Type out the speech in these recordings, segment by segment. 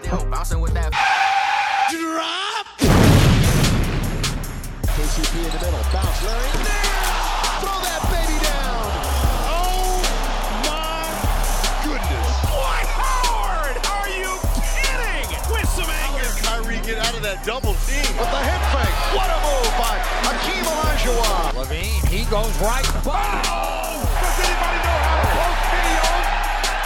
Yo, bouncing with that drop. KCP in the middle. Bounce, Larry. Throw that baby down. Oh, my goodness. Dwight Howard! Are you kidding? With some anger. Kyrie get out of that double team. With the hip fake. What a move by Hakeem Olajuwon. Levine, he goes right. Oh! Does anybody know how to post videos?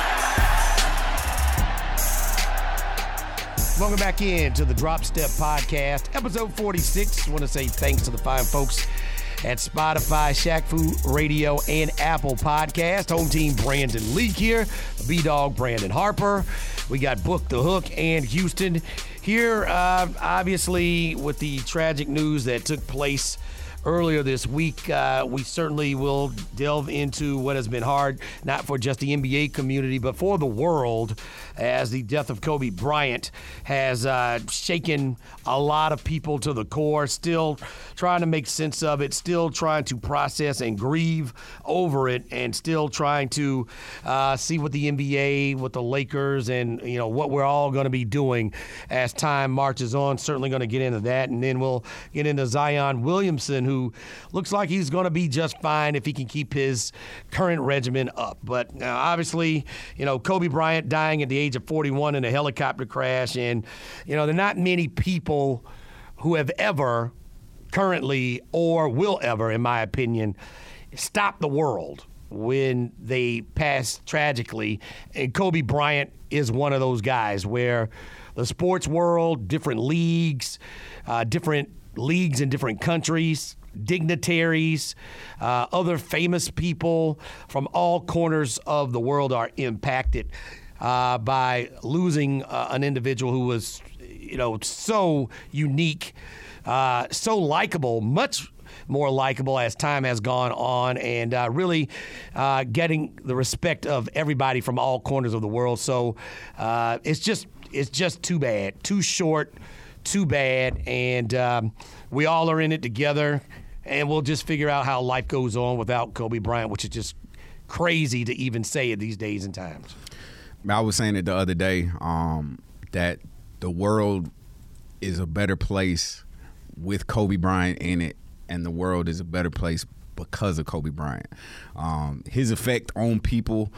Welcome back in to the Drop Step Podcast, episode 46. I want to say thanks to the fine folks at Spotify, Shaq Fu Radio, and Apple Podcast. Home team Brandon Leak here, B-Dog Brandon Harper. We got Book the Hook and Houston here, obviously, with the tragic news that took place earlier this week. We certainly will delve into what has been hard, not for just the NBA community, but for the world, as the death of Kobe Bryant has shaken a lot of people to the core, still trying to make sense of it, still trying to process and grieve over it, and still trying to see what the NBA, what the Lakers, and what we're all going to be doing as time marches on. Certainly going to get into that, and then we'll get into Zion Williamson, who looks like he's going to be just fine if he can keep his current regimen up. But obviously, Kobe Bryant dying at the age of 41 in a helicopter crash, and there are not many people who have ever currently or will ever, in my opinion, stop the world when they pass tragically. And Kobe Bryant is one of those guys where the sports world, different leagues in different countries, dignitaries, other famous people from all corners of the world are impacted by losing an individual who was, so unique, so likable, much more likable as time has gone on, and really getting the respect of everybody from all corners of the world. So it's just too bad, too short, too bad, and we all are in it together, and we'll just figure out how life goes on without Kobe Bryant, which is just crazy to even say it these days and times. I was saying it the other day, that the world is a better place with Kobe Bryant in it, and the world is a better place because of Kobe Bryant. His effect on people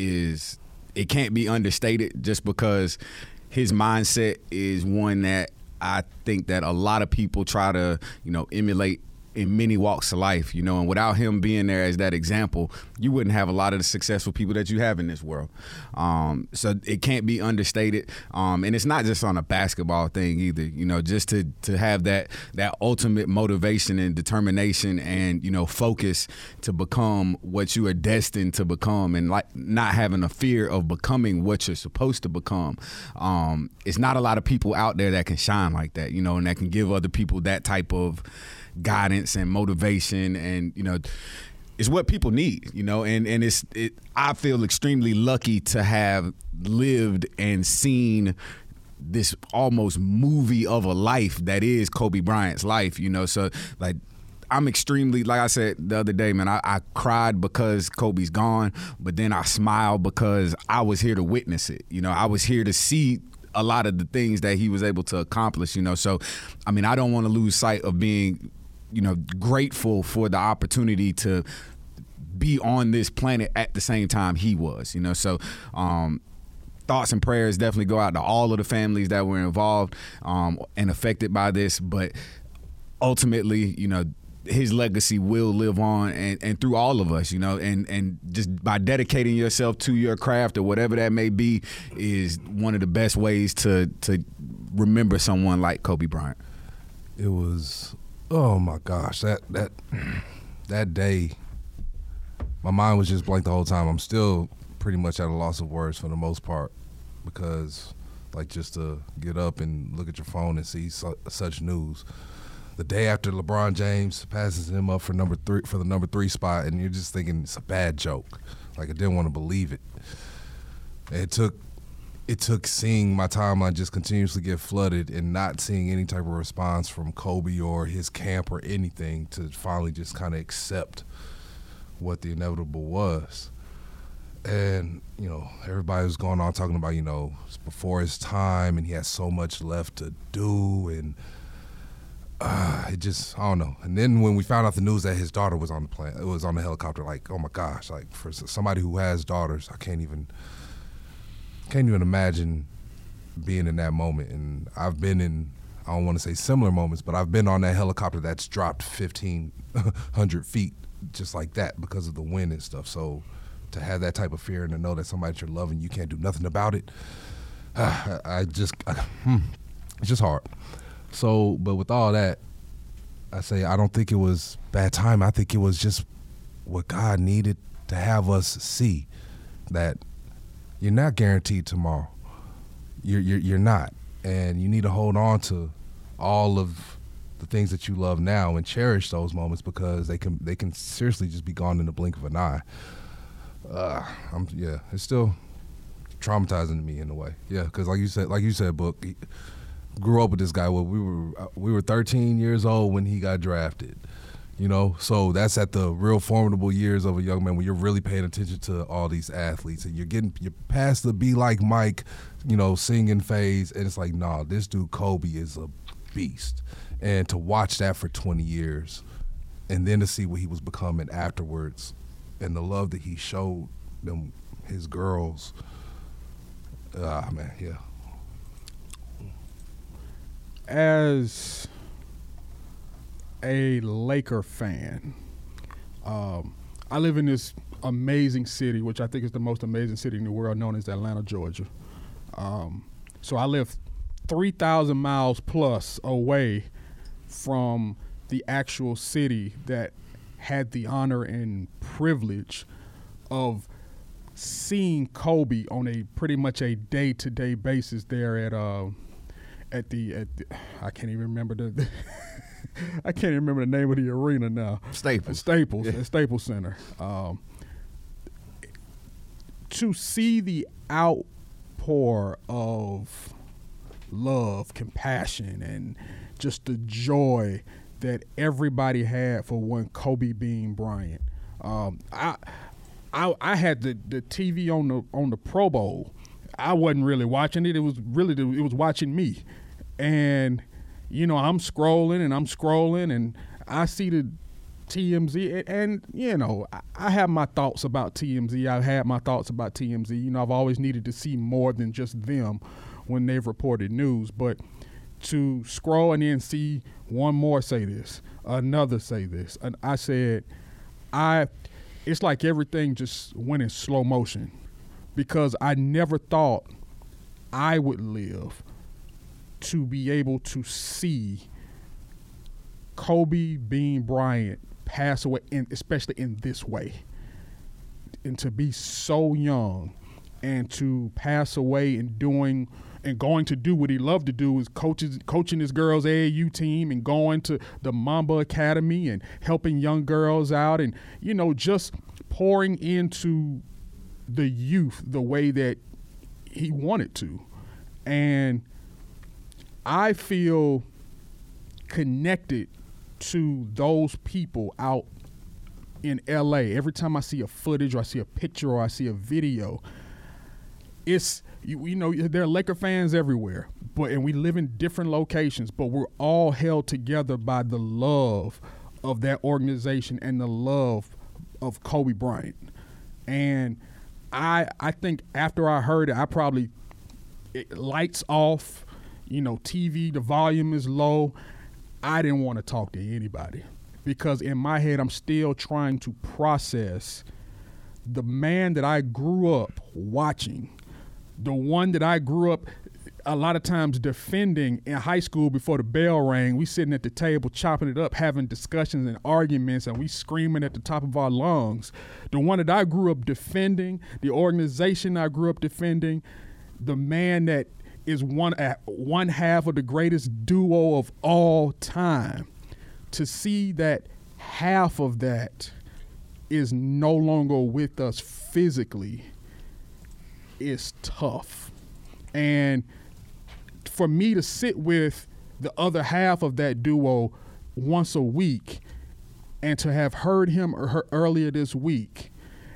it can't be understated, just because his mindset is one that I think that a lot of people try to, emulate in many walks of life, and without him being there as that example, you wouldn't have a lot of the successful people that you have in this world. So it can't be understated. And it's not just on a basketball thing either, just to have that ultimate motivation and determination and, focus to become what you are destined to become, and like not having a fear of becoming what you're supposed to become. It's not a lot of people out there that can shine like that, and that can give other people that type of guidance and motivation, and it's what people need, and I feel extremely lucky to have lived and seen this almost movie of a life that is Kobe Bryant's life, so like I'm extremely, like I said the other day, man, I cried because Kobe's gone, but then I smiled because I was here to witness it. I was here to see a lot of the things that he was able to accomplish, so I mean, I don't want to lose sight of being grateful for the opportunity to be on this planet at the same time he was, so thoughts and prayers definitely go out to all of the families that were involved and affected by this, but ultimately, his legacy will live on and through all of us, and just by dedicating yourself to your craft or whatever that may be is one of the best ways to remember someone like Kobe Bryant. It was, oh my gosh, that day, my mind was just blank the whole time. I'm still pretty much at a loss of words for the most part, because like just to get up and look at your phone and see such news. The day after LeBron James passes him up for the number 3 spot, and you're just thinking it's a bad joke. Like, I didn't want to believe it. It took seeing my timeline just continuously get flooded and not seeing any type of response from Kobe or his camp or anything to finally just kind of accept what the inevitable was. And, everybody was going on talking about, it's before his time and he has so much left to do. And it just, I don't know. And then when we found out the news that his daughter was on the plane, it was on the helicopter, like, oh my gosh, like for somebody who has daughters, I can't even imagine being in that moment. And I've been in, I don't want to say similar moments, but I've been on that helicopter that's dropped 1,500 feet just like that because of the wind and stuff. So to have that type of fear and to know that somebody that you're loving, you can't do nothing about it, it's just hard. So, but with all that, I say I don't think it was bad time. I think it was just what God needed to have us see, that you're not guaranteed tomorrow. You're not, and you need to hold on to all of the things that you love now and cherish those moments, because they can seriously just be gone in the blink of an eye. It's still traumatizing to me in a way. Yeah, because like you said, Book, grew up with this guy. Well, we were 13 years old when he got drafted. So that's at the real formidable years of a young man when you're really paying attention to all these athletes, and you're past the be like Mike, singing phase, and it's like, nah, this dude Kobe is a beast. And to watch that for 20 years, and then to see what he was becoming afterwards, and the love that he showed them, his girls, man, yeah. As a Laker fan, I live in this amazing city, which I think is the most amazing city in the world, known as Atlanta, Georgia. So I live 3,000 miles plus away from the actual city that had the honor and privilege of seeing Kobe on a pretty much a day-to-day basis there at the I can't even remember the I can't even remember the name of the arena now. Staples. Yeah. At Staples Center. To see the outpour of love, compassion, and just the joy that everybody had for one Kobe Bean Bryant. I had the TV on the Pro Bowl. I wasn't really watching it. It was watching me. And, I'm scrolling and I see the TMZ, and I have my thoughts about TMZ. I've had my thoughts about TMZ. I've always needed to see more than just them when they've reported news. But to scroll and then see one more say this, another say this, and I said, it's like everything just went in slow motion, because I never thought I would live to be able to see Kobe Bean Bryant pass away, especially in this way, and to be so young and to pass away and going to do what he loved to do, is coaching his girls' AAU team and going to the Mamba Academy and helping young girls out, and just pouring into the youth the way that he wanted to. And I feel connected to those people out in LA. Every time I see a footage or I see a picture or I see a video, it's, there are Laker fans everywhere, and we live in different locations, but we're all held together by the love of that organization and the love of Kobe Bryant. And I think after I heard it, lights off, TV, the volume is low. I didn't want to talk to anybody, because in my head, I'm still trying to process the man that I grew up watching, the one that I grew up a lot of times defending in high school before the bell rang. We sitting at the table chopping it up, having discussions and arguments, and we screaming at the top of our lungs. The one that I grew up defending, the organization I grew up defending, the man that is one half of the greatest duo of all time. To see that half of that is no longer with us physically is tough. And for me to sit with the other half of that duo once a week, and to have heard him or her earlier this week,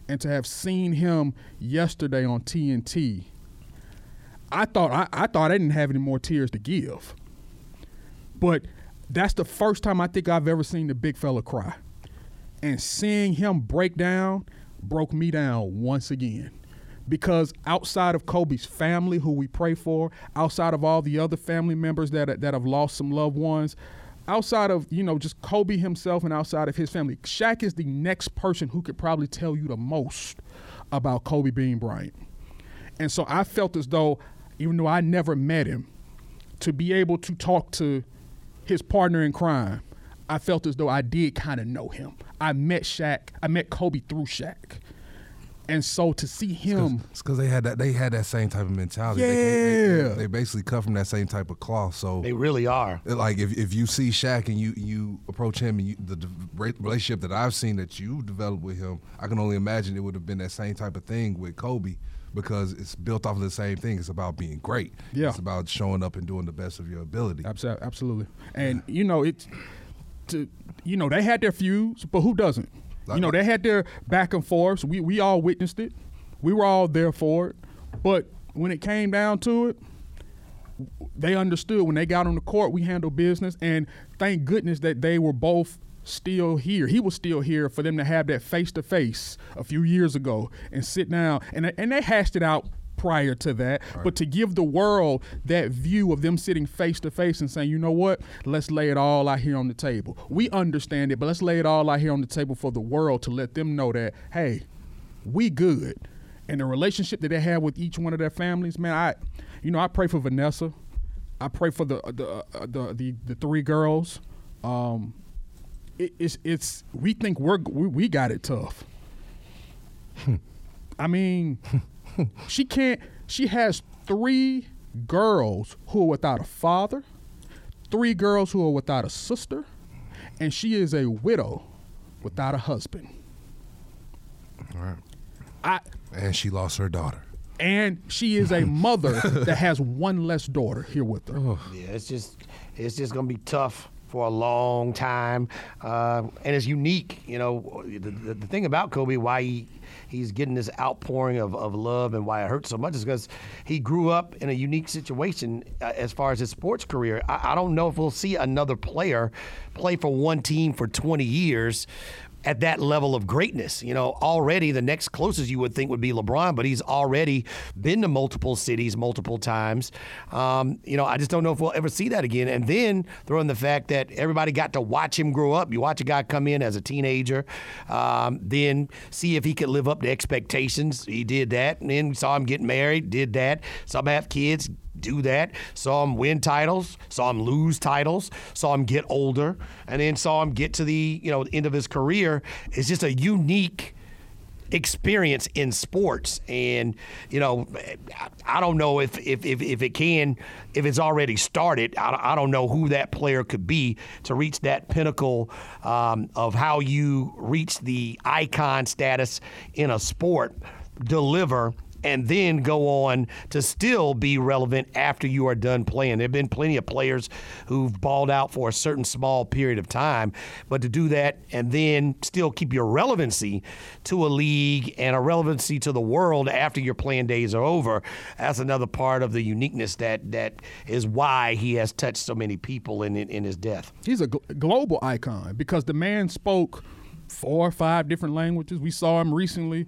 and to have seen him yesterday on TNT, I thought I didn't have any more tears to give. But that's the first time I think I've ever seen the big fella cry. And seeing him break down broke me down once again. Because outside of Kobe's family, who we pray for, outside of all the other family members that have lost some loved ones, outside of, just Kobe himself and outside of his family, Shaq is the next person who could probably tell you the most about Kobe Bean Bryant. And so I felt as though, even though I never met him, to be able to talk to his partner in crime, I felt as though I did kind of know him. I met Kobe through Shaq. And so to see him, it's because they had that same type of mentality. Yeah, they basically cut from that same type of cloth. So they really are. Like if you see Shaq and you approach him and the relationship that I've seen that you developed with him, I can only imagine it would have been that same type of thing with Kobe, because it's built off of the same thing. It's about being great. Yeah, it's about showing up and doing the best of your ability. Absolutely. And they had their feuds, but who doesn't? They had their back and forths. We all witnessed it. We were all there for it. But when it came down to it, they understood when they got on the court, we handled business. And thank goodness that they were both still here. He was still here for them to have that face-to-face a few years ago and sit down. And they hashed it out prior to that, right. But to give the world that view of them sitting face-to-face and saying, you know what, let's lay it all out here on the table. We understand it, but let's lay it all out here on the table for the world to let them know that, hey, we good. And the relationship that they have with each one of their families, man, I pray for Vanessa. I pray for the three girls. We think we got it tough. I mean, she has 3 girls who are without a father, 3 girls who are without a sister, and she is a widow without a husband. All right. And she lost her daughter. And she is a mother that has 1 less daughter here with her. Oh. Yeah, it's just gonna be tough for a long time, and it's unique. The thing about Kobe, why he's getting this outpouring of love and why it hurts so much is because he grew up in a unique situation as far as his sports career. I don't know if we'll see another player play for one team for 20 years at that level of greatness. Already the next closest you would think would be LeBron, but he's already been to multiple cities multiple times. I just don't know if we'll ever see that again. And then throw in the fact that everybody got to watch him grow up. You watch a guy come in as a teenager, then see if he could live up to expectations. He did that. And then we saw him get married, did that. Saw him have kids, do that. Saw him win titles, saw him lose titles, saw him get older, and then saw him get to the end of his career. It's just a unique experience in sports, and I don't know if it's already started. I don't know who that player could be to reach that pinnacle of how you reach the icon status in a sport, deliver, and then go on to still be relevant after you are done playing. There have been plenty of players who've balled out for a certain small period of time, but to do that and then still keep your relevancy to a league and a relevancy to the world after your playing days are over, that's another part of the uniqueness that is why he has touched so many people in his death. He's a global icon because the man spoke 4 or 5 different languages. We saw him recently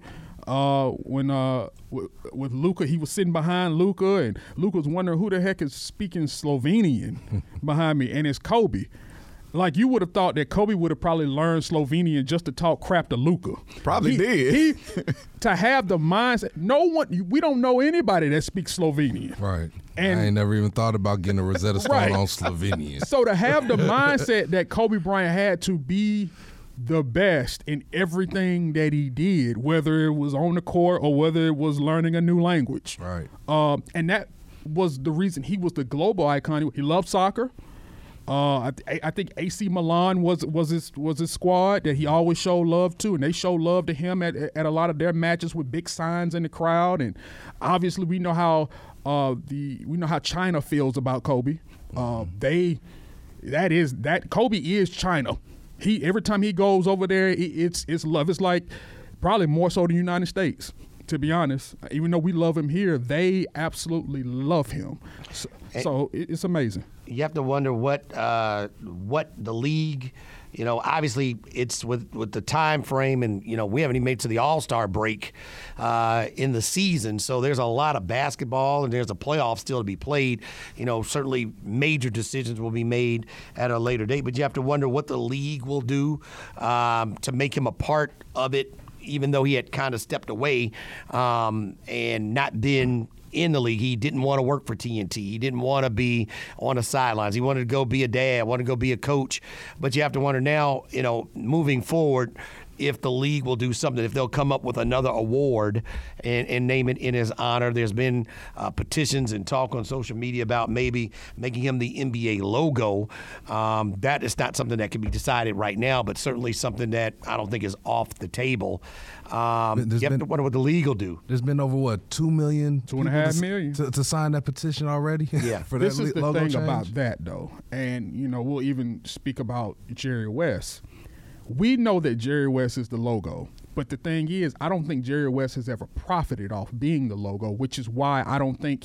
with Luka. He was sitting behind Luka, and Luka was wondering who the heck is speaking Slovenian behind me, and it's Kobe. Like, you would have thought that Kobe would have probably learned Slovenian just to talk crap to Luka. Probably did. To have the mindset. We don't know anybody that speaks Slovenian. Right. And I ain't never even thought about getting a Rosetta Stone right. on Slovenian. So to have the mindset that Kobe Bryant had to be the best in everything that he did, whether it was on the court or whether it was learning a new language. Right. And that was the reason he was the global icon. He loved soccer. I think AC Milan was his squad that he always showed love to, and they showed love to him at a lot of their matches with big signs in the crowd. And obviously we know how China feels about Kobe. Kobe is China. Every time he goes over there, it's love. It's like Probably more so than the United States, to be honest. Even though we love him here, they absolutely love him. So it's amazing. You have to wonder what the league, obviously it's with the time frame, and we haven't even made it to the All-Star break in the season, so there's a lot of basketball and there's a playoff still to be played. Certainly major decisions will be made at a later date, but you have to wonder what the league will do to make him a part of it, even though he had kind of stepped away and not been in the league. He didn't want to work for TNT. He didn't want to be on the sidelines. He wanted to go be a dad, wanted to go be a coach. But you have to wonder now, moving forward, if the league will do something, if they'll come up with another award and name it in his honor. There's been petitions and talk on social media about maybe making him the NBA logo. That is not something that can be decided right now, but certainly something that I don't think is off the table. You have to wonder what the league will do. There's been over, 2 million? 2.5 million. To sign that petition already? Yeah. For This that is the logo thing change? about that, though. And, we'll even speak about Jerry West. We know that Jerry West is the logo. But the thing is, I don't think Jerry West has ever profited off being the logo, which is why I don't think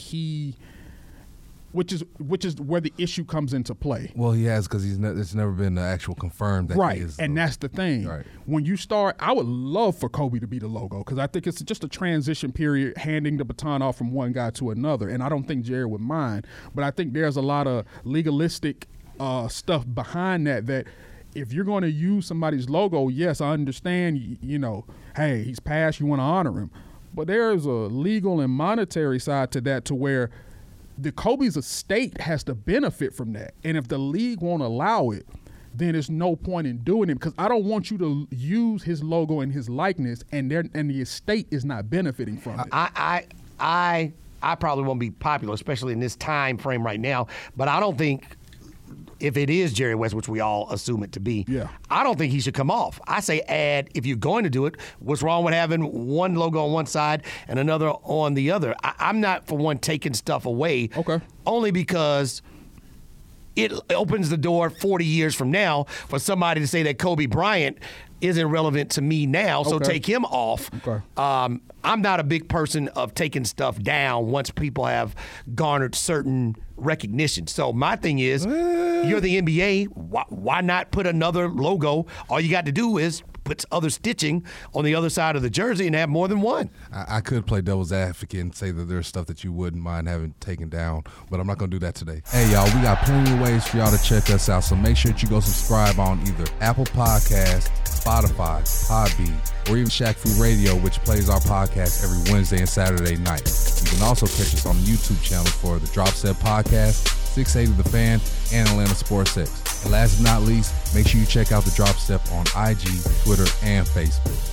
which is where the issue comes into play. Well, he has, because it's never been actual confirmed that Right, he is. and that's the thing. Right. When you start, I would love for Kobe to be the logo, because I think it's just a transition period, handing the baton off from one guy to another, and I don't think Jerry would mind. But I think there's a lot of legalistic stuff behind that if you're going to use somebody's logo, yes, I understand, hey, he's passed, you want to honor him. But there's a legal and monetary side to that, to where the Kobe's estate has to benefit from that. And if the league won't allow it, then there's no point in doing it, because I don't want you to use his logo and his likeness and the estate is not benefiting from it. I probably won't be popular, especially in this time frame right now, but I don't think, if it is Jerry West, which we all assume it to be, I don't think he should come off. I say add, if you're going to do it, what's wrong with having one logo on one side and another on the other? I'm not for one taking stuff away. Okay. Only because it opens the door 40 years from now for somebody to say that Kobe Bryant isn't relevant to me now, so take him off. Okay. I'm not a big person of taking stuff down once people have garnered certain recognition. So my thing is, you're the NBA. Why not put another logo? All you got to do is put other stitching on the other side of the jersey and have more than one. I could play devil's advocate and say that there's stuff that you wouldn't mind having taken down, but I'm not going to do that today. Hey, y'all, we got plenty of ways for y'all to check us out, so make sure that you go subscribe on either Apple Podcasts, Spotify, Podbean, or even Shaq Fu Radio, which plays our podcast every Wednesday and Saturday night. You can also catch us on the YouTube channel for the Drop Step Podcast, 680 The Fan, and Atlanta Sports X. And last but not least, make sure you check out the Drop Step on IG, Twitter, and Facebook.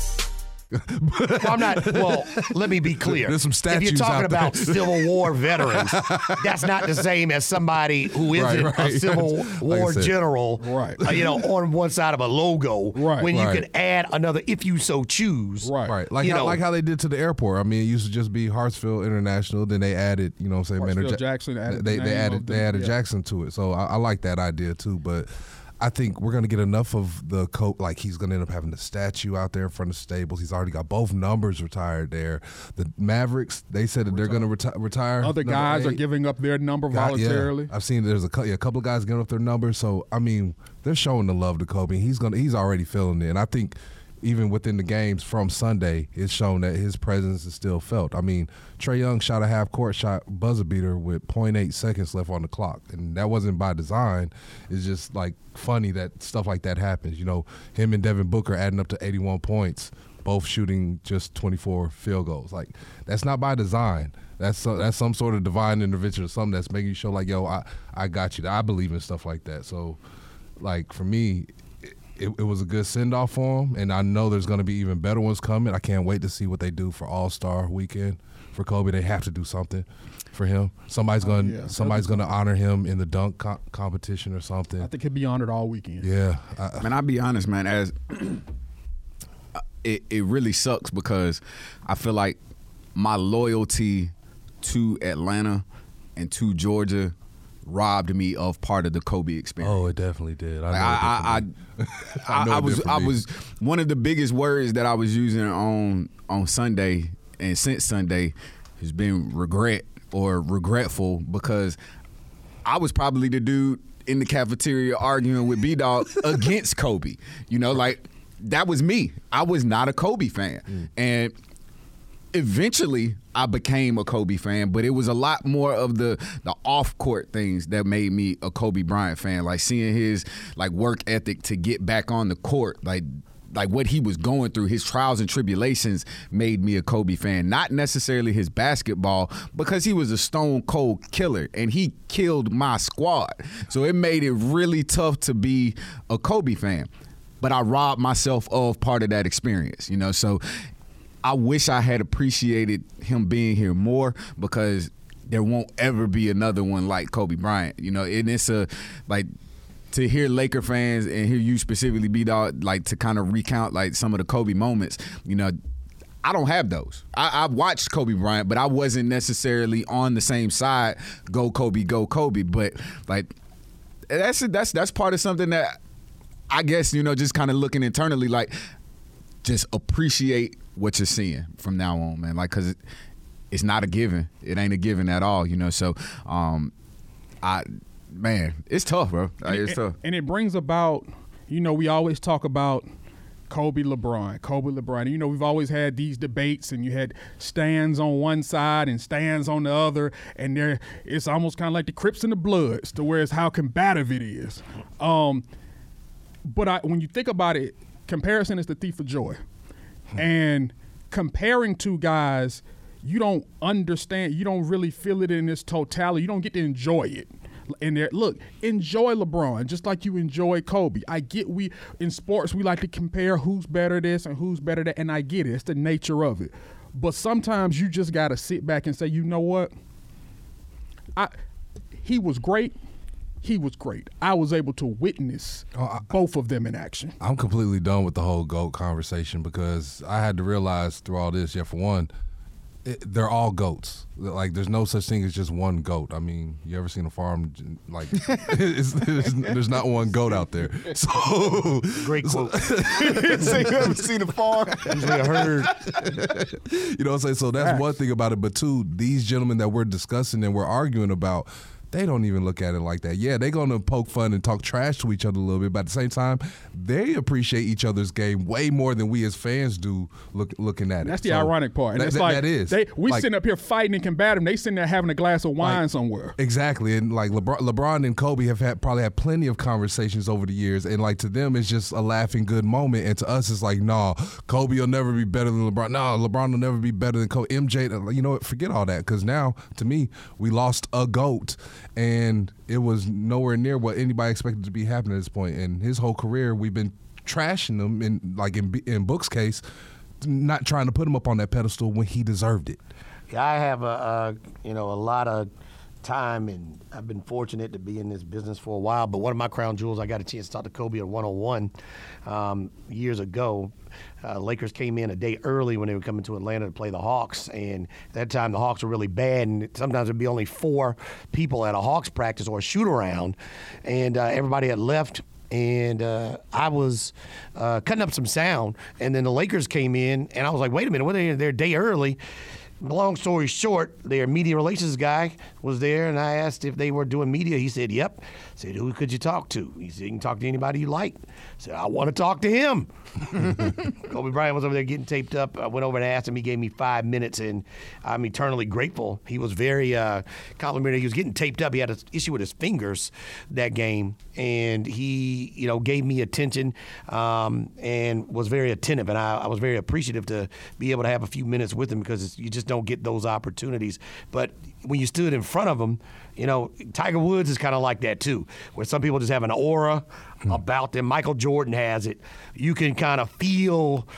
I'm not. Well, let me be clear. There's some if statues you're talking out there. about Civil War veterans, that's not the same as somebody who isn't a Civil War said. general. Right. On one side of a logo. Right. When you Right. could add another, if you so choose. Right. Like how they did to the airport. I mean, it used to just be Hartsfield International. Then they added, Hartsfield Jackson added They the name of the- added yeah. Jackson to it. So I like that idea too. But I think we're gonna get enough of the coat. Like, he's gonna end up having the statue out there in front of Stables. He's already got both numbers retired there. The Mavericks, they said that they're gonna retire. Other number guys are 8. giving up their number Yeah, voluntarily. I've seen there's a couple of guys giving up their numbers. So I mean, they're showing the love to Kobe. He's already feeling it, and I think even within the games from Sunday, it's shown that his presence is still felt. I mean, Trae Young shot a half-court shot buzzer beater with 0.8 seconds left on the clock, and that wasn't by design. It's just like funny that stuff like that happens. Him and Devin Booker adding up to 81 points, both shooting just 24 field goals. Like, that's not by design. That's some sort of divine intervention or something that's making you show like, yo, I got you. I believe in stuff like that. So, like, for me, it was a good send-off for him, and I know there's going to be even better ones coming. I can't wait to see what they do for All-Star Weekend for Kobe. They have to do something for him. Somebody's going to honor him in the dunk competition or something. I think he'll be honored all weekend. Yeah. Man, I'll be honest, man. As it really sucks, because I feel like my loyalty to Atlanta and to Georgia robbed me of part of the Kobe experience. Oh, it definitely did. I was one of the biggest words that I was using on Sunday and since Sunday has been regret or regretful, because I was probably the dude in the cafeteria arguing with B-Dog against Kobe. You know, like, that was me. I was not a Kobe fan. And eventually I became a Kobe fan, but it was a lot more of the off-court things that made me a Kobe Bryant fan, like seeing his like work ethic to get back on the court, like what he was going through, his trials and tribulations made me a Kobe fan. Not necessarily his basketball, because he was a stone cold killer and he killed my squad. So it made it really tough to be a Kobe fan. But I robbed myself of part of that experience, you know. So I wish I had appreciated him being here more, because there won't ever be another one like Kobe Bryant, you know. And it's to hear Laker fans and hear you specifically, B-Dog, like to kind of recount like some of the Kobe moments, you know, I don't have those. I watched Kobe Bryant, but I wasn't necessarily on the same side, go Kobe, but like that's part of something that I guess, you know, just kind of looking internally, like just appreciate what you're seeing from now on, man. Like, because it's not a given. It ain't a given at all, you know. So, man, it's tough, bro. It's tough. And it brings about, you know, we always talk about Kobe, LeBron. You know, we've always had these debates, and you had stands on one side and stands on the other, and it's almost kind of like the Crips and the Bloods, to where it's how combative it is. But when you think about it, comparison is the thief of joy. And comparing two guys, you don't understand, you don't really feel it in its totality. You don't get to enjoy it. And look, enjoy LeBron just like you enjoy Kobe. I get in sports we like to compare who's better this and who's better that, and I get it. It's the nature of it. But sometimes you just got to sit back and say, you know what? He was great. I was able to witness both of them in action. I'm completely done with the whole GOAT conversation, because I had to realize through all this, for one, they're all GOATs. Like, there's no such thing as just one GOAT. I mean, you ever seen a farm? Like, there's not one GOAT out there. So great quote. Say you ever seen a farm? Usually a herd. You know what I'm saying? So that's one thing about it. But two, these gentlemen that we're discussing and we're arguing about, they don't even look at it like that. Yeah, they're going to poke fun and talk trash to each other a little bit, but at the same time, they appreciate each other's game way more than we as fans do looking at it. That's the ironic part. And it's like, that is. We sitting up here fighting and combating. They sitting there having a glass of wine somewhere. Exactly. And like LeBron and Kobe have probably had plenty of conversations over the years, and like to them, it's just a laughing good moment. And to us, it's like, no, Kobe will never be better than LeBron. No, LeBron will never be better than Kobe. MJ, you know what? Forget all that, because now, to me, we lost a GOAT. And it was nowhere near what anybody expected to be happening at this point. And his whole career, we've been trashing him in Book's case, not trying to put him up on that pedestal when he deserved it. Yeah, I have a lot of time, and I've been fortunate to be in this business for a while. But one of my crown jewels, I got a chance to talk to Kobe at 101 years ago. Lakers came in a day early when they were coming to Atlanta to play the Hawks, and at that time the Hawks were really bad, and sometimes there'd be only 4 people at a Hawks practice or a shoot-around, and everybody had left. And I was cutting up some sound, and then the Lakers came in, and I was like, wait a minute, they're a day early. Long story short, their media relations guy was there, and I asked if they were doing media. He said, yep. I said, who could you talk to? He said, you can talk to anybody you like. I said, I want to talk to him. Kobe Bryant was over there getting taped up. I went over and asked him. He gave me 5 minutes, and I'm eternally grateful. He was very complimentary. He was getting taped up. He had an issue with his fingers that game, and he, gave me attention and was very attentive, and I was very appreciative to be able to have a few minutes with him, because you just don't get those opportunities. But when you stood in front of him, Tiger Woods is kind of like that too, where some people just have an aura about them. Michael Jordan has it. You can kind of feel,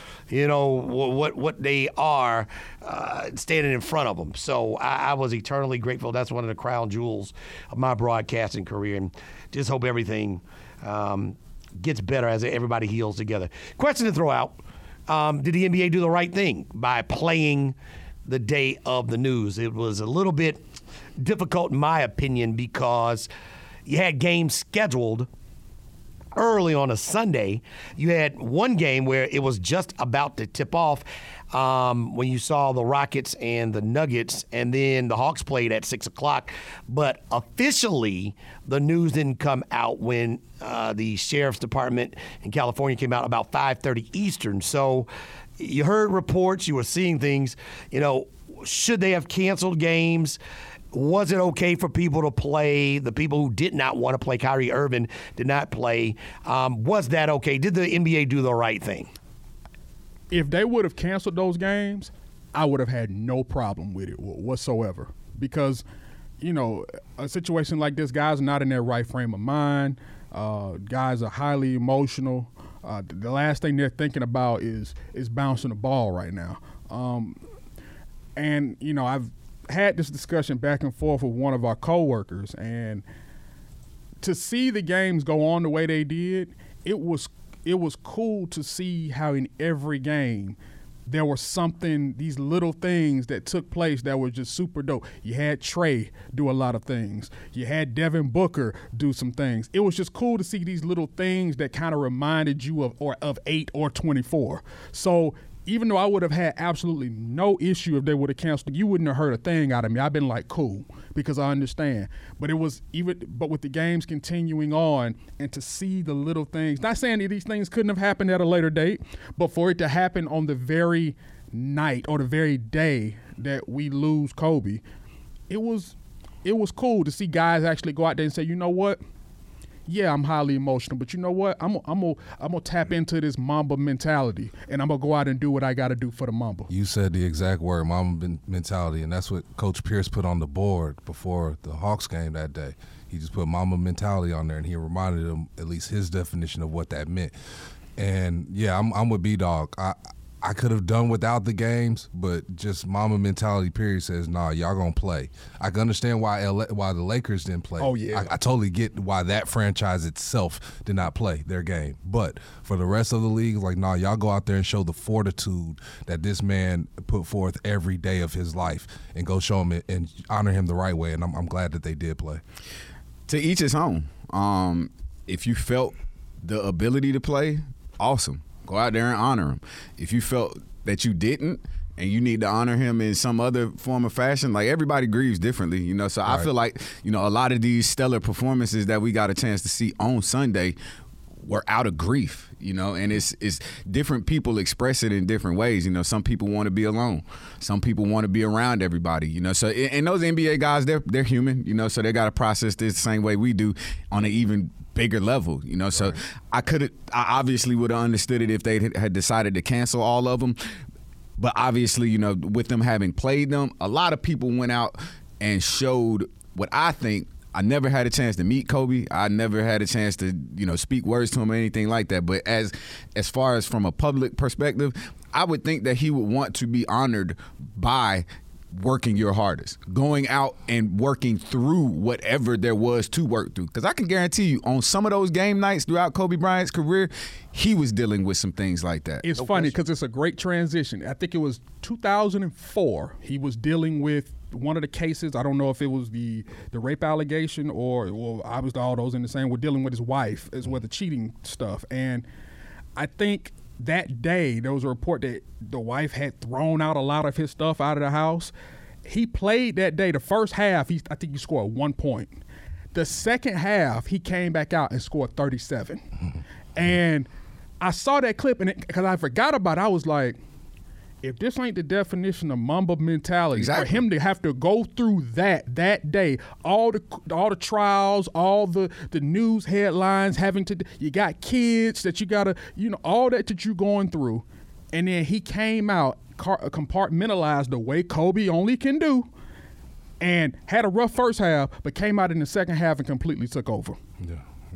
what they are standing in front of them. So I was eternally grateful. That's one of the crown jewels of my broadcasting career, and just hope everything gets better as everybody heals together. Question to throw out. Did the NBA do the right thing by playing the day of the news. It was a little bit difficult, in my opinion, because you had games scheduled early on a Sunday. You had one game where it was just about to tip off when you saw the Rockets and the Nuggets, and then the Hawks played at 6 o'clock. But officially, the news didn't come out when the Sheriff's Department in California came out about 5:30 Eastern. So you heard reports, you were seeing things. Should they have canceled games? Was it okay for people to play? The people who did not want to play, Kyrie Irving, did not play. Was that okay? Did the NBA do the right thing? If they would have canceled those games, I would have had no problem with it whatsoever. Because, a situation like this, guys are not in their right frame of mind. Guys are highly emotional. The last thing they're thinking about is bouncing the ball right now. I've had this discussion back and forth with one of our coworkers, and to see the games go on the way they did, it was cool to see how in every game there was these little things that took place that were just super dope. You had Trey do a lot of things. You had Devin Booker do some things. It was just cool to see these little things that kind of reminded you of 8 or 24. So even though I would have had absolutely no issue if they would have canceled, you wouldn't have heard a thing out of me. I've been like, cool, because I understand. But but with the games continuing on, and to see the little things, not saying that these things couldn't have happened at a later date, but for it to happen on the very night or the very day that we lose Kobe, it was cool to see guys actually go out there and say, you know what? Yeah, I'm highly emotional, but you know what? I'm gonna tap into this Mamba mentality, and I'm gonna go out and do what I got to do for the Mamba. You said the exact word, Mamba mentality, and that's what Coach Pierce put on the board before the Hawks game that day. He just put Mamba mentality on there, and he reminded them at least his definition of what that meant. And yeah, I'm with B-Dog. I could have done without the games, but just Mamba mentality period says, nah, y'all gonna play. I can understand why the Lakers didn't play. Oh, yeah. I totally get why that franchise itself did not play their game. But for the rest of the league, like, nah, y'all go out there and show the fortitude that this man put forth every day of his life, and go show him and honor him the right way. And I'm glad that they did play. To each his own. If you felt the ability to play, awesome. Go out there and honor him. If you felt that you didn't and you need to honor him in some other form of fashion, like, everybody grieves differently, So right. I feel like, a lot of these stellar performances that we got a chance to see on Sunday were out of grief, and it's different people express it in different ways. Some people want to be alone. Some people want to be around everybody, So, and those NBA guys, they're human, so they got to process this the same way we do on an even bigger level, So right. I obviously would have understood it if they had decided to cancel all of them. But obviously, with them having played them, a lot of people went out and showed what I think. I never had a chance to meet Kobe. I never had a chance to, speak words to him or anything like that. But as far as from a public perspective, I would think that he would want to be honored by working your hardest, going out and working through whatever there was to work through. Because I can guarantee you, on some of those game nights throughout Kobe Bryant's career, he was dealing with some things like that. It's funny because it's a great transition. I think it was 2004. He was dealing with one of the cases. I don't know if it was the rape allegation or obviously all those in the same. We're dealing with his wife as well, the cheating stuff. And I think that day there was a report that the wife had thrown out a lot of his stuff out of the house. He played that day. The first half, I think he scored 1 point. The second half, he came back out and scored 37. And I saw that clip, and because I forgot about it, I was like, if this ain't the definition of Mamba mentality, exactly. For him to have to go through that day, all the trials, all the news headlines, you got kids that you gotta, all that you're going through, and then he came out compartmentalized the way Kobe only can do, and had a rough first half, but came out in the second half and completely took over. Yeah.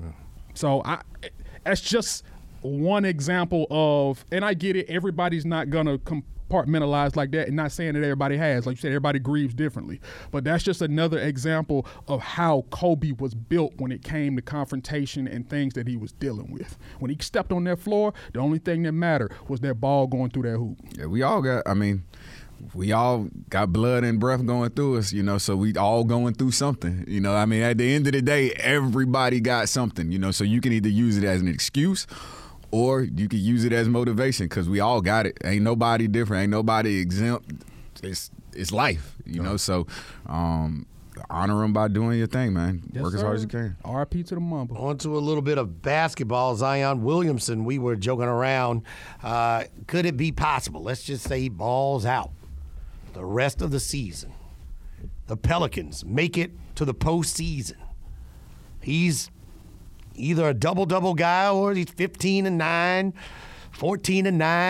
So that's just one example of, and I get it, everybody's not gonna compartmentalize like that, and not saying that everybody has. Like you said, everybody grieves differently. But that's just another example of how Kobe was built when it came to confrontation and things that he was dealing with. When he stepped on that floor, the only thing that mattered was that ball going through that hoop. Yeah, we all got we all got blood and breath going through us, so we all going through something. I mean, at the end of the day, everybody got something, so you can either use it as an excuse or you can use it as motivation because we all got it. Ain't nobody different. Ain't nobody exempt. It's life, so honor them by doing your thing, man. Yes, Work as hard as you can. R.I.P. to the Mamba. On to a little bit of basketball. Zion Williamson, we were joking around. Could it be possible? Let's just say he balls out the rest of the season. The Pelicans make it to the postseason. He's either a double-double guy or he's 15-9, 14-9,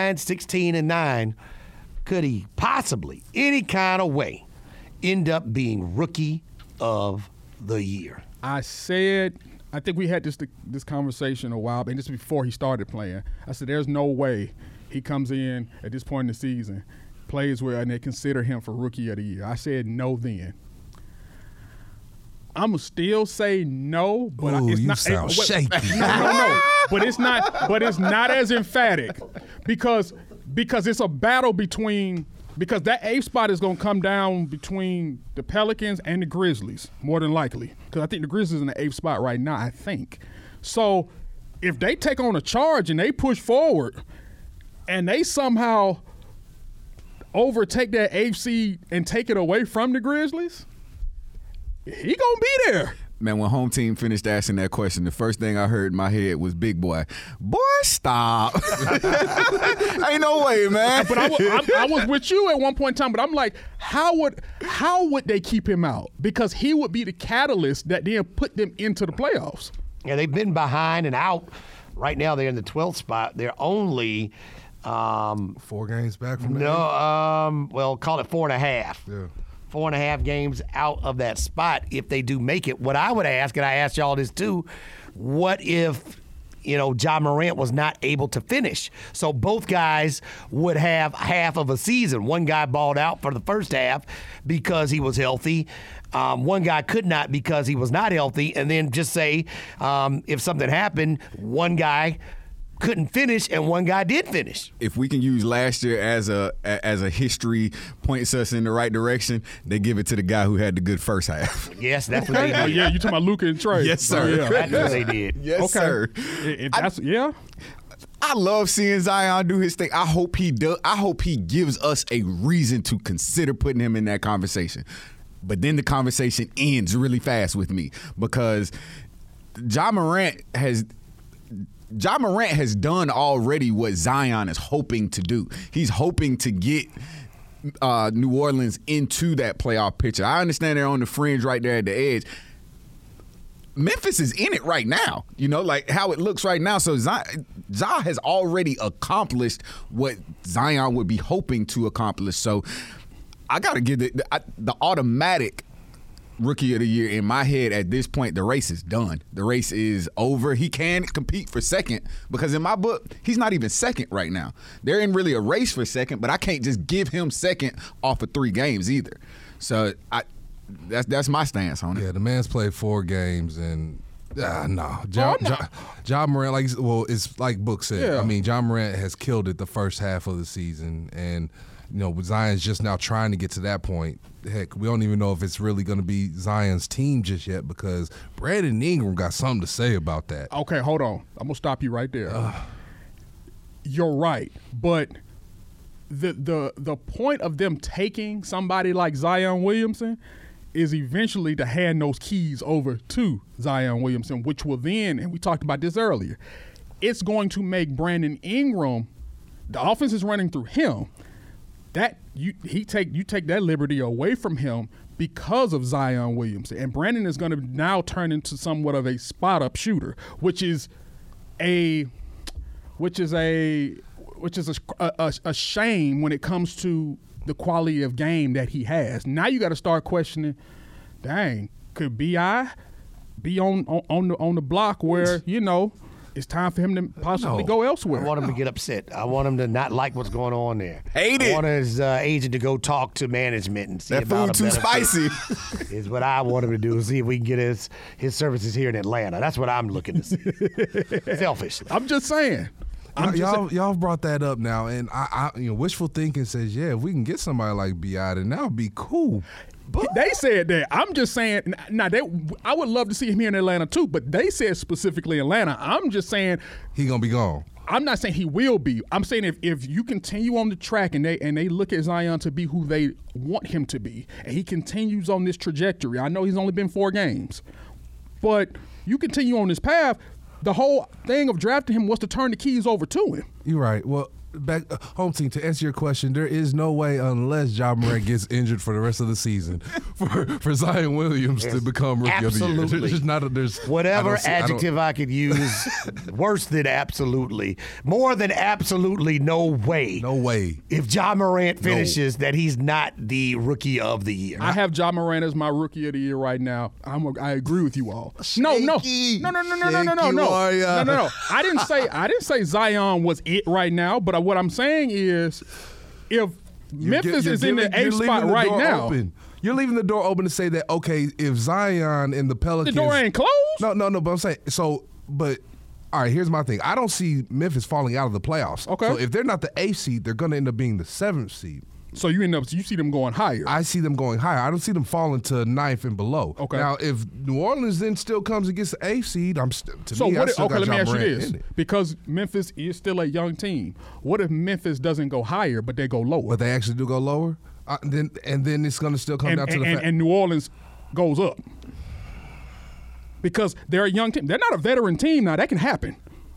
16-9. Could he possibly, any kind of way, end up being Rookie of the Year? I think we had this conversation a while, and this was before he started playing. I said, there's no way he comes in at this point in the season, plays well, and they consider him for Rookie of the Year. I said no then. I'm going to still say no, but Ooh, it's you not. sound shaky. No. But it's not as emphatic because it's a battle because that 8th spot is going to come down between the Pelicans and the Grizzlies, more than likely. Because I think the Grizzlies in the 8th spot right now, I think. So if they take on a charge and they push forward and they somehow overtake that 8th seed and take it away from the Grizzlies, he going to be there. Man, when home team finished asking that question, the first thing I heard in my head was Big Boy. Boy, stop. Ain't no way, man. But I was with you at one point in time, but I'm like, how would they keep him out? Because he would be the catalyst that then put them into the playoffs. Yeah, they've been behind and out. Right now they're in the 12th spot. They're only 4 games back from that. Call it 4.5. Yeah. 4.5 games out of that spot if they do make it. What I would ask, and I asked y'all this too, what if, Ja Morant was not able to finish? So both guys would have half of a season. One guy balled out for the first half because he was healthy. One guy could not because he was not healthy. And then just say if something happened, one guy couldn't finish and one guy did finish. If we can use last year as a history points us in the right direction, they give it to the guy who had the good first half. Yes, that's what they did. Oh, yeah, you talking about Luka and Trey. Yes, sir. Oh, yeah. That's what they did. Yes, sir. I love seeing Zion do his thing. I hope he does. I hope he gives us a reason to consider putting him in that conversation. But then the conversation ends really fast with me because Ja Morant has done already what Zion is hoping to do. He's hoping to get New Orleans into that playoff picture. I understand they're on the fringe right there at the edge. Memphis is in it right now, like how it looks right now. So Ja has already accomplished what Zion would be hoping to accomplish. So I got to give the automatic Rookie of the Year in my head at this point. The race is done. The race is over. He can compete for second because in my book, he's not even second right now. They're in really a race for second, but I can't just give him second off of 3 games either. So that's my stance on it. Yeah, the man's played 4 games and no. Ja Morant, it's like Book said. Yeah. I mean, Ja Morant has killed it the first half of the season, and Zion's just now trying to get to that point. Heck, we don't even know if it's really going to be Zion's team just yet because Brandon Ingram got something to say about that. Okay, hold on. I'm going to stop you right there. You're right, but the point of them taking somebody like Zion Williamson is eventually to hand those keys over to Zion Williamson, which will then, and we talked about this earlier, it's going to make Brandon Ingram, the offense is running through him. That you take that liberty away from him because of Zion Williamson, and Brandon is going to now turn into somewhat of a spot up shooter, which is a shame when it comes to the quality of game that he has. Now you got to start questioning. Dang, could B.I. be on the block where it's time for him to possibly go elsewhere? I want him to get upset. I want him to not like what's going on there. Hate it. I want his agent to go talk to management and see that about food too spicy. Is what I want him to do. See if we can get his services here in Atlanta. That's what I'm looking to see. Selfish. I'm just saying. Y'all brought that up now, and I wishful thinking says, yeah, if we can get somebody like B.I., then that would be cool. But they said that. I'm just saying. Now, I would love to see him here in Atlanta too, but they said specifically Atlanta. I'm just saying he gonna be gone. I'm not saying he will be. I'm saying if you continue on the track and they look at Zion to be who they want him to be, and he continues on this trajectory. I know he's only been 4 games, but you continue on this path. The whole thing of drafting him was to turn the keys over to him. You're right. Well, back home team, to answer your question, there is no way unless Ja Morant gets injured for the rest of the season for Zion Williams to become Rookie of the Year. Absolutely. There's not there's whatever adjective I could use, worse than absolutely, more than absolutely, no way. No way. If Ja Morant finishes, that he's not the Rookie of the Year. I have Ja Morant as my Rookie of the Year right now. I agree with you all. No. I didn't say Zion was it right now, but what I'm saying is, if Memphis is in the A spot right now, you're leaving the door open to say that, okay, if Zion and the Pelicans, the door ain't closed. No, but I'm saying but all right, here's my thing. I don't see Memphis falling out of the playoffs. Okay. So if they're not the 8th seed, they're going to end up being the 7th seed. So you see them going higher. I see them going higher. I don't see them falling to 9th and below. Okay. Now, if New Orleans then still comes against the 8th seed, let me ask you this. Because Memphis is still a young team. What if Memphis doesn't go higher, but they go lower? But they actually do go lower? Then it's going to still come down to the fact. And New Orleans goes up. Because they're a young team. They're not a veteran team now. That can happen.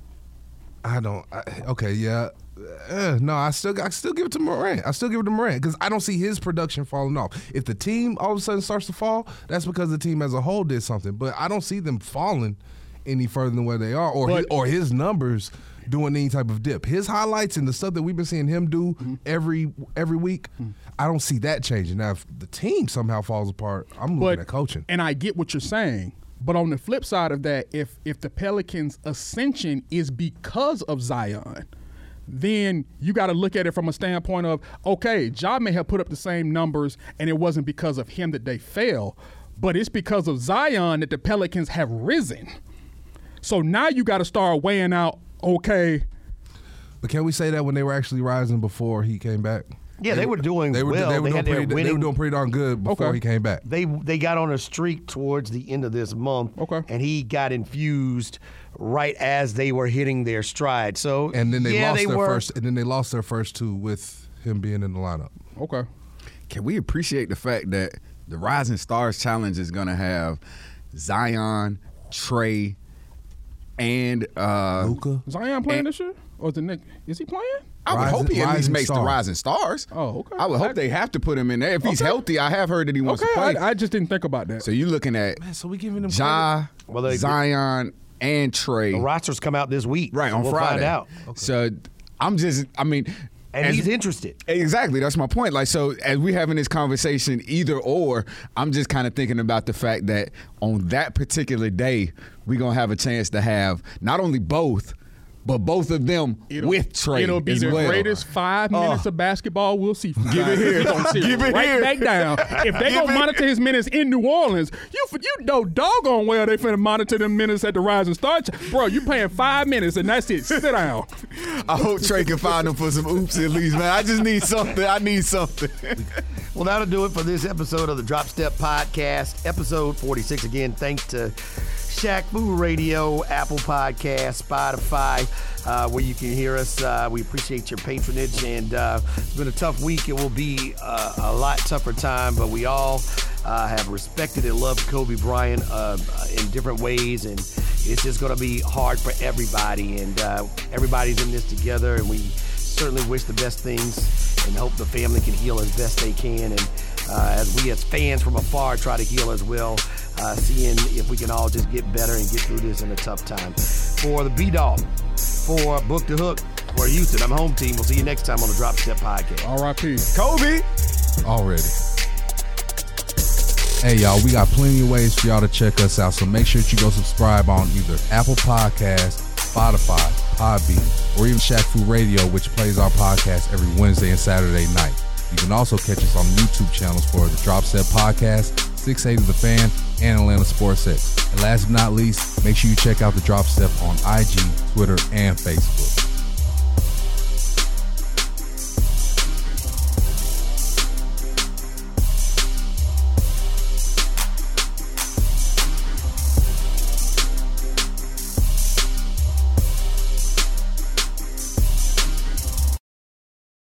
Okay, yeah. No, I still give it to Morant. I still give it to Morant because I don't see his production falling off. If the team all of a sudden starts to fall, that's because the team as a whole did something. But I don't see them falling any further than where they are, or his numbers doing any type of dip. His highlights and the stuff that we've been seeing him do every week, I don't see that changing. Now, if the team somehow falls apart, I'm looking at coaching. And I get what you're saying. But on the flip side of that, if the Pelicans' ascension is because of Zion, then you got to look at it from a standpoint of, okay, Ja may have put up the same numbers and it wasn't because of him that they fell, but it's because of Zion that the Pelicans have risen. So now you got to start weighing out, okay. But can we say that when they were actually rising before he came back? Yeah, they were doing well. They were doing pretty darn good before he came back. They got on a streak towards the end of this month, and he got infused right as they were hitting their stride. So and then they lost their first 2 with him being in the lineup. Okay. Can we appreciate the fact that the Rising Stars Challenge is going to have Zion, Trey, and Luka? Zion playing this year? Or is he playing? I would hope he at least makes the Rising Stars. Oh, okay. I would hope they have to put him in there. If he's healthy, I have heard that he wants to play. I just didn't think about that. So you're looking at so we giving him Zion, and Trey. The rosters come out this week. Right, so on we'll Friday. Find out. Okay. So and he's interested. Exactly. That's my point. Like, so as we're having this conversation, either or, I'm just kind of thinking about the fact that on that particular day, we're going to have a chance to have not only both, but both of them with Trey. It'll be the greatest 5 minutes of basketball we'll see. Give it here. Give it right back down. If they gonna monitor his minutes in New Orleans, you know doggone well they finna monitor them minutes at the Rising Stars. Bro, you paying 5 minutes and that's it. Sit down. I hope Trey can find them for some oops at least, man. I just need something. I need something. Well, that'll do it for this episode of the Drop Step Podcast, episode 46. Again, thanks to Shaq Fu Radio, Apple Podcast, Spotify, where you can hear us. We appreciate your patronage, and it's been a tough week. It will be a lot tougher time, but we all have respected and loved Kobe Bryant in different ways, and it's just going to be hard for everybody, and everybody's in this together, and we certainly wish the best things and hope the family can heal as best they can, and as we as fans from afar try to heal as well, seeing if we can all just get better and get through this in a tough time. For the B-Dog, for Book the Hook, for Houston, I'm home team. We'll see you next time on the Drop Step Podcast. R.I.P. Kobe. Already. Hey, y'all, we got plenty of ways for y'all to check us out, so make sure that you go subscribe on either Apple Podcasts, Spotify, Podbean, or even Shaq Fu Radio, which plays our podcast every Wednesday and Saturday night. You can also catch us on YouTube channels for the Drop Step Podcast, 680 The Fan, and Atlanta Sports X. And last but not least, make sure you check out the Drop Step on IG, Twitter, and Facebook.